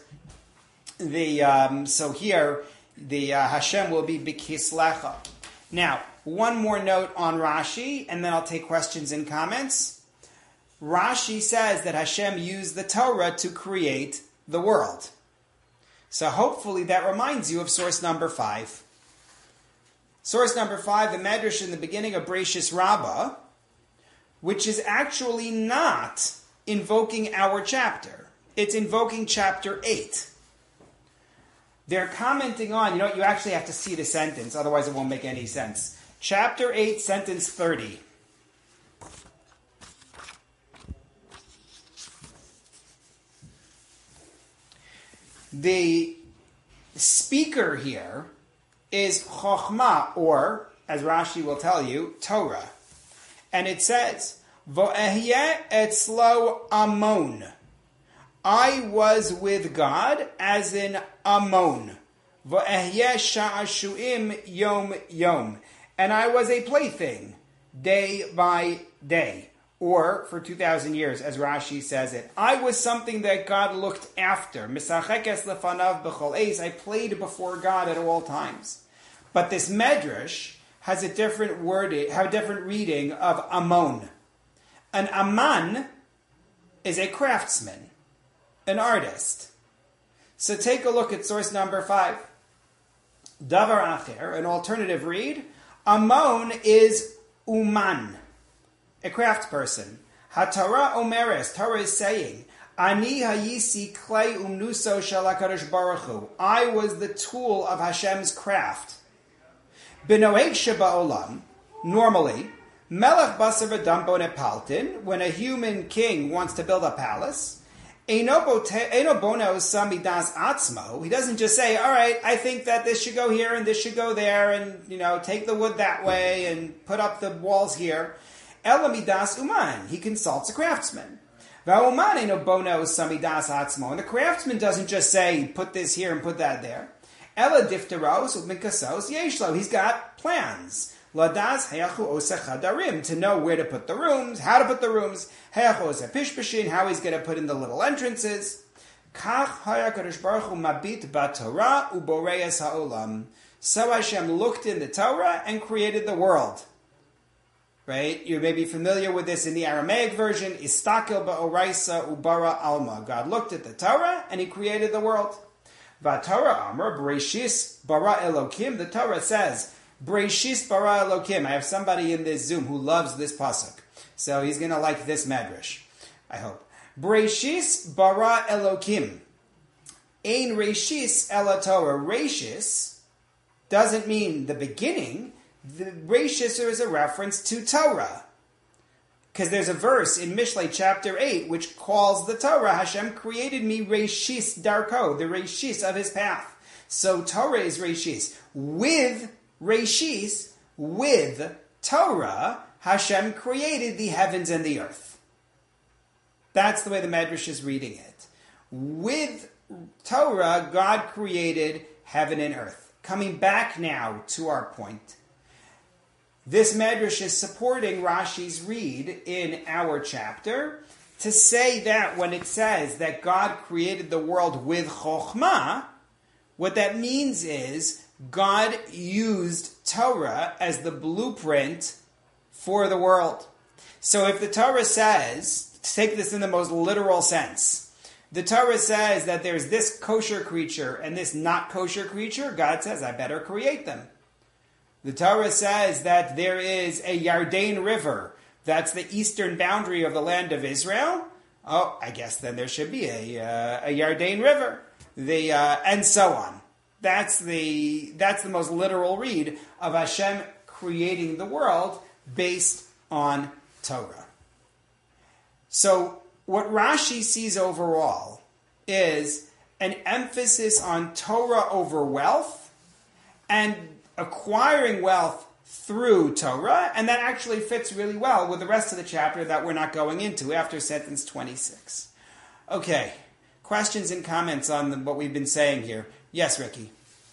So here, the Hashem will be b'kislecha. Now, one more note on Rashi, and then I'll take questions and comments. Rashi says that Hashem used the Torah to create the world. So hopefully that reminds you of source number 5. Source number 5, the Medrash in the beginning of Bereishis Rabbah, which is actually not invoking our chapter. It's invoking chapter 8. They're commenting on, you actually have to see the sentence, otherwise it won't make any sense. Chapter 8, sentence 30. The speaker here is Chochmah, or, as Rashi will tell you, Torah. And it says, Vo'ehyeh etzlo amon. I was with God, as in amon. Vo'ehyeh sha'ashuim yom yom. And I was a plaything, day by day. Or, for 2,000 years, as Rashi says it, I was something that God looked after. Misachekes lefanav b'chol eis. I played before God at all times. But this medrash has a different reading of amon. An aman is a craftsman, an artist. So take a look at source number 5. Davar acher, an alternative read. Amon is uman, a craftsperson. HaTorah omeres, Torah is saying, Ani hayisi klei umnuso shel HaKadosh Baruch Hu. I was the tool of Hashem's craft. B'noeg sheba'olam, normally, melech basar v'dam boneh paltin, when a human king wants to build a palace, eino bono samidas atzmo. He doesn't just say, all right, I think that this should go here and this should go there, and take the wood that way and put up the walls here. Elamidas uman. He consults a craftsman. Va'uman eino bono samidas atzmo. And the craftsman doesn't just say, put this here and put that there. Ela difteros u'minkasos yeshlo. He's got plans. Ladas hayachu oseh chadarim, to know where to put the rooms, how to put the rooms. Hayachu oseh pishpashin, how he's going to put in the little entrances. Kach HaKadosh Baruch Hu mabit b'Torah u'boreis ha'olam. So Hashem looked in the Torah and created the world. Right? You may be familiar with this in the Aramaic version. Istakel ba'oraisa ubara alma. God looked at the Torah and He created the world. VaTorah Amar Breshis bara Elokim. The Torah says Breshis bara Elokim. I have somebody in this Zoom who loves this pasuk, so he's going to like this medrash, I hope. Breshis bara Elokim. Ein Reshis ela Torah. Reshis doesn't mean the beginning. The Reshis is a reference to Torah. Because there's a verse in Mishlei chapter 8 which calls the Torah, Hashem created me Reshis Darko, the Reshis of His path. So Torah is Reshis. With Reshis, with Torah, Hashem created the heavens and the earth. That's the way the Medrash is reading it. With Torah, God created heaven and earth. Coming back now to our point. This Medrash is supporting Rashi's read in our chapter to say that when it says that God created the world with Chokhmah, what that means is God used Torah as the blueprint for the world. So if the Torah says, to take this in the most literal sense, the Torah says that there's this kosher creature and this not kosher creature, God says, I better create them. The Torah says that there is a Yarden River. That's the eastern boundary of the land of Israel. Oh, I guess then there should be a Yarden River. And so on. That's the most literal read of Hashem creating the world based on Torah. So what Rashi sees overall is an emphasis on Torah over wealth and acquiring wealth through Torah, and that actually fits really well with the rest of the chapter that we're not going into after sentence 26. Okay, questions and comments on what we've been saying here? Yes, Ricky?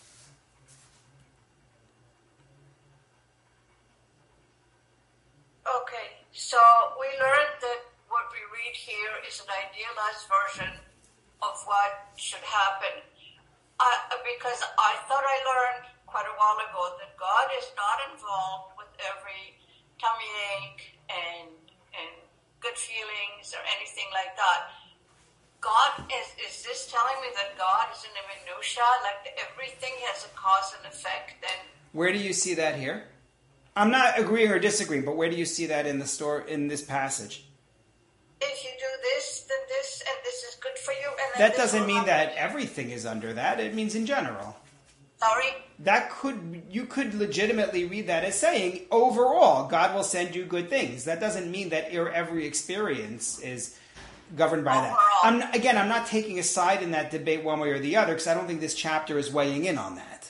Okay, so we learned that what we read here is an idealized version of what should happen. Because I thought I learned quite a while ago that God is not involved with every tummy ache and good feelings or anything like that. God is this telling me that God is in a minutia, like everything has a cause and effect? And where do you see that here? I'm not agreeing or disagreeing, but where do you see that in this passage? If you do this, then this, and this is good for you. And that doesn't mean that everything is under that. It means in general. Sorry? You could legitimately read that as saying, overall, God will send you good things. That doesn't mean that your every experience is governed by that. I'm not taking a side in that debate one way or the other because I don't think this chapter is weighing in on that.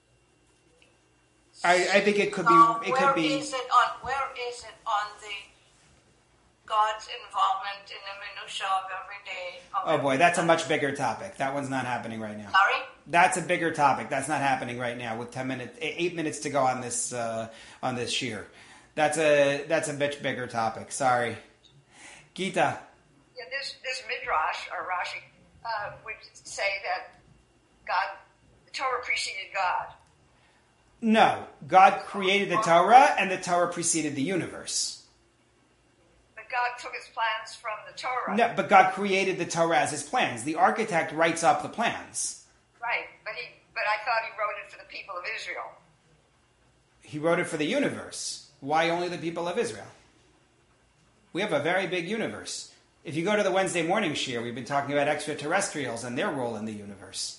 I think it could be. Where is it on the God's involvement in the minutia of every day? Oh boy, that's a much bigger topic. That one's not happening right now. Sorry? That's a bigger topic. That's not happening right now with 8 minutes to go on this shiur. That's a much bigger topic. Sorry, Gita. Yeah, this midrash or Rashi would say that the Torah preceded God. No, God created the Torah, and the Torah preceded the universe. But God took his plans from the Torah. No, but God created the Torah as his plans. The architect writes up the plans. Right, but I thought he wrote it for the people of Israel. He wrote it for the universe. Why only the people of Israel? We have a very big universe. If you go to the Wednesday morning shiur, we've been talking about extraterrestrials and their role in the universe.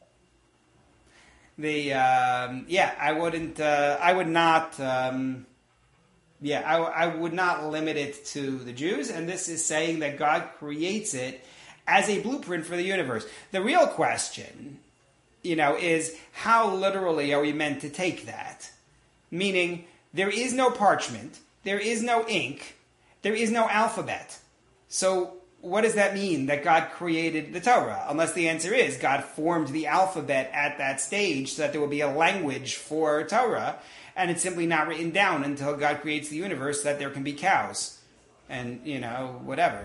I would not limit it to the Jews, and this is saying that God creates it as a blueprint for the universe. The real question, is how literally are we meant to take that? Meaning, there is no parchment, there is no ink, there is no alphabet. So, what does that mean that God created the Torah? Unless the answer is God formed the alphabet at that stage so that there will be a language for Torah, and it's simply not written down until God creates the universe so that there can be cows, and whatever.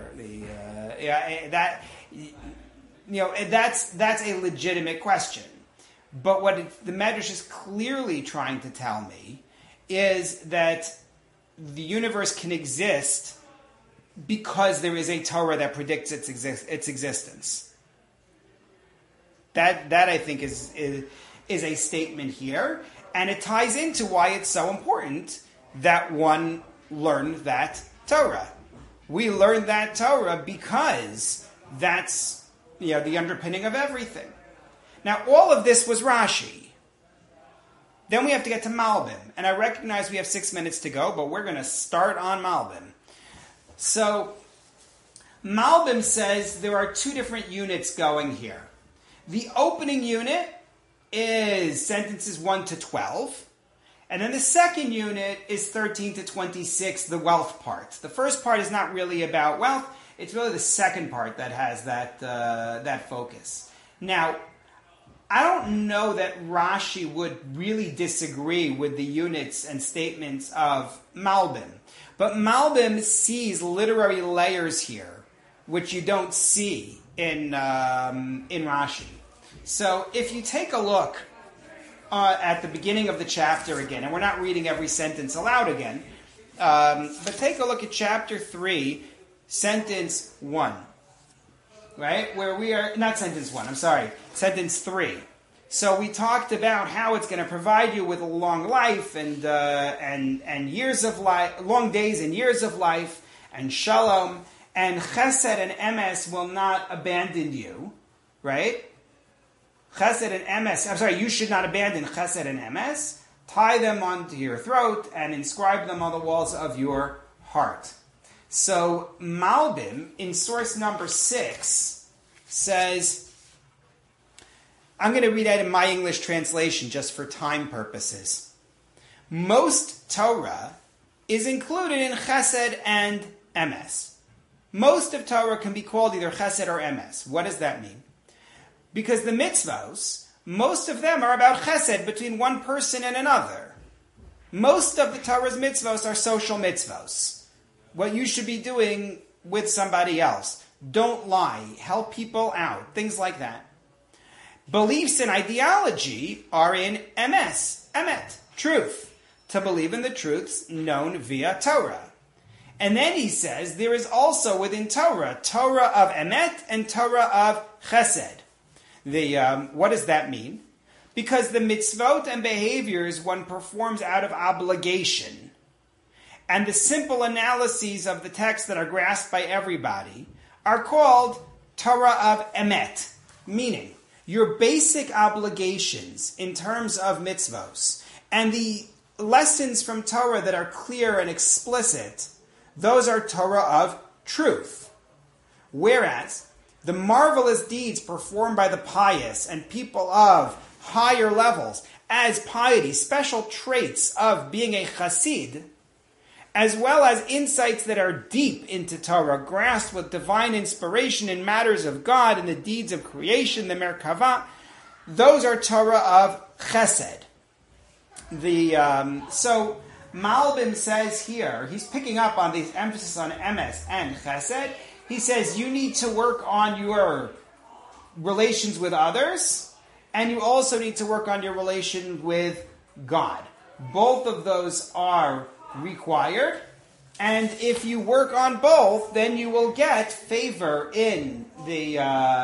That's a legitimate question. But what the Medrash is clearly trying to tell me is that the universe can exist because there is a Torah that predicts its existence. That I think is a statement here, and it ties into why it's so important that one learn that Torah. We learn that Torah because that's the underpinning of everything. Now, all of this was Rashi. Then we have to get to Malbim, and I recognize we have 6 minutes to go, but we're going to start on Malbim. So, Malbim says there are two different units going here. The opening unit is sentences 1 to 12, and then the second unit is 13 to 26, the wealth part. The first part is not really about wealth, it's really the second part that has that focus. Now, I don't know that Rashi would really disagree with the units and statements of Malbim. But Malbim sees literary layers here, which you don't see in Rashi. So if you take a look at the beginning of the chapter again, and we're not reading every sentence aloud again, but take a look at chapter 3, sentence 1. Right? Where we are, not sentence 1, I'm sorry, sentence 3. So we talked about how it's going to provide you with a long life and years of life, long days and years of life, and shalom, and chesed and emes will not abandon you, right? Chesed and emes, you should not abandon chesed and emes. Tie them onto your throat and inscribe them on the walls of your heart. So Malbim, in source number 6, says, I'm going to read out in my English translation just for time purposes. Most Torah is included in Chesed and Emes. Most of Torah can be called either Chesed or Emes. What does that mean? Because the mitzvos, most of them are about Chesed between one person and another. Most of the Torah's mitzvos are social mitzvos. What you should be doing with somebody else. Don't lie. Help people out. Things like that. Beliefs and ideology are in emes, emet, truth, to believe in the truths known via Torah. And then he says there is also within Torah, Torah of emet and Torah of chesed. What does that mean? Because the mitzvot and behaviors one performs out of obligation, and the simple analyses of the text that are grasped by everybody are called Torah of emet, meaning your basic obligations in terms of mitzvos and the lessons from Torah that are clear and explicit, those are Torah of truth. Whereas the marvelous deeds performed by the pious and people of higher levels as piety, special traits of being a chassid, as well as insights that are deep into Torah, grasped with divine inspiration in matters of God and the deeds of creation, the Merkava, those are Torah of chesed. So Malbim says here, he's picking up on this emphasis on emes and chesed. He says you need to work on your relations with others, and you also need to work on your relation with God. Both of those are required, and if you work on both, then you will get favor in the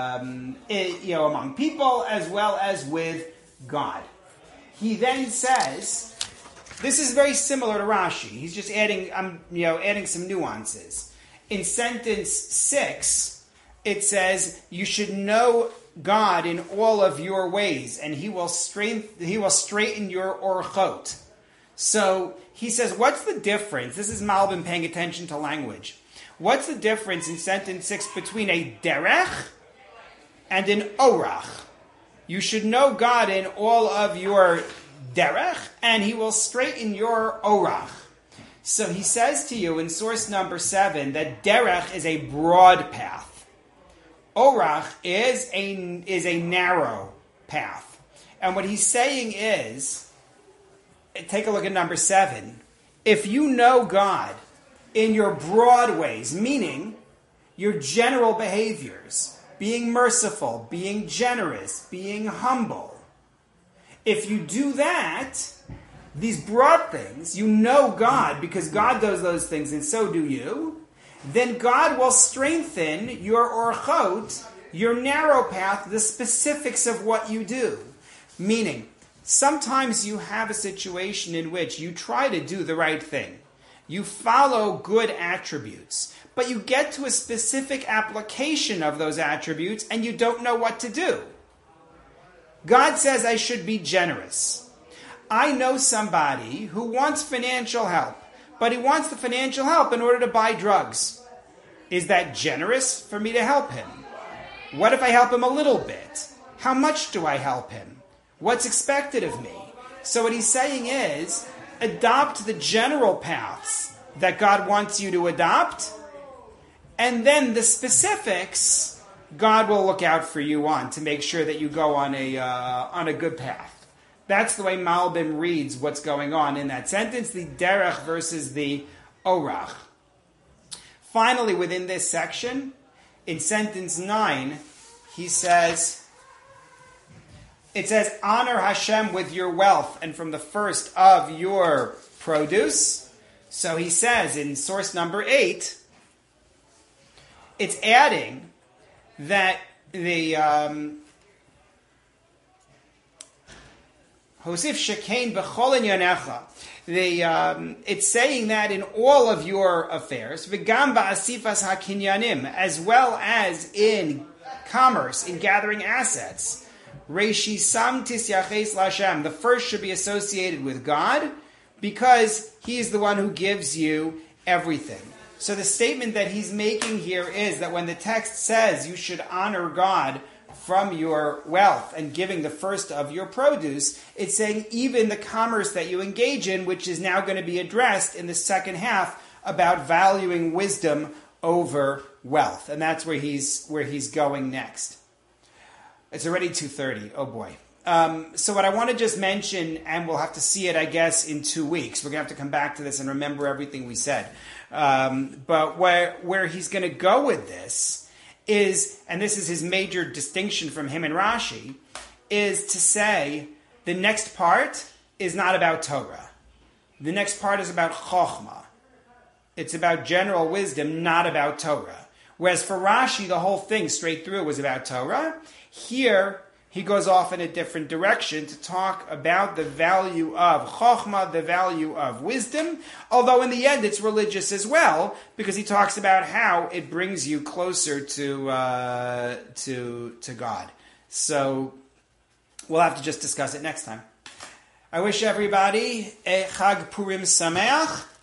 among people as well as with God. He then says, this is very similar to Rashi. He's just adding some nuances. In sentence 6, it says you should know God in all of your ways, and He will straighten your orchot. So he says, what's the difference? This is Malbim paying attention to language. What's the difference in sentence 6 between a derech and an orach? You should know God in all of your derech, and He will straighten your orach. So he says to you in source number 7 that derech is a broad path. Orach is a narrow path. And what he's saying is, take a look at number 7. If you know God in your broad ways, meaning your general behaviors, being merciful, being generous, being humble, if you do that, these broad things, you know God because God does those things and so do you, then God will strengthen your orchot, your narrow path, the specifics of what you do. Meaning, sometimes you have a situation in which you try to do the right thing. You follow good attributes, but you get to a specific application of those attributes and you don't know what to do. God says I should be generous. I know somebody who wants financial help, but he wants the financial help in order to buy drugs. Is that generous for me to help him? What if I help him a little bit? How much do I help him? What's expected of me? So what he's saying is, adopt the general paths that God wants you to adopt, and then the specifics God will look out for you on to make sure that you go on a good path. That's the way Malbim reads what's going on in that sentence, the derech versus the orach. Finally, within this section, in sentence 9, it says, honor Hashem with your wealth and from the first of your produce. So he says in source number 8, it's adding that the Hosif Shekain B'chol Inyanecha. It's saying that in all of your affairs, V'gam ba'asifas hakinyanim, as well as in commerce, in gathering assets. Reishisam tisyaches l'Hashem. The first should be associated with God because He is the one who gives you everything. So the statement that he's making here is that when the text says you should honor God from your wealth and giving the first of your produce, it's saying even the commerce that you engage in, which is now going to be addressed in the second half about valuing wisdom over wealth. And that's where he's going next. It's already 2:30. Oh boy. So what I want to just mention, and we'll have to see it, I guess, in 2 weeks. We're going to have to come back to this and remember everything we said. But where he's going to go with this is, and this is his major distinction from him and Rashi, is to say the next part is not about Torah. The next part is about Chokhmah. It's about general wisdom, not about Torah. Whereas for Rashi, the whole thing straight through was about Torah. Here, he goes off in a different direction to talk about the value of Chokhmah, the value of wisdom, although in the end it's religious as well, because he talks about how it brings you closer to God. So we'll have to just discuss it next time. I wish everybody a Chag Purim Sameach.